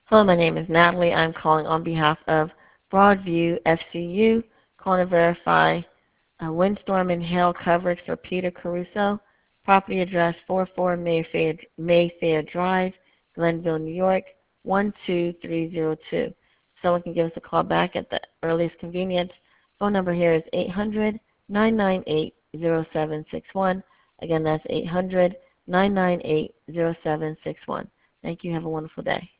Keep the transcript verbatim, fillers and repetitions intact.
Hello, my name is Natalie. I'm calling on behalf of Broadview F C U, calling to verify uh, windstorm and hail coverage for Peter Caruso. Property address forty-four Mayfair, Mayfair Drive, Glenville, New York, one two three zero two. Someone can give us a call back at the earliest convenience. Phone number here is eight hundred, nine nine eight, zero seven six one. Again, that's eight hundred, nine nine eight, zero seven six one. Thank you. Have a wonderful day.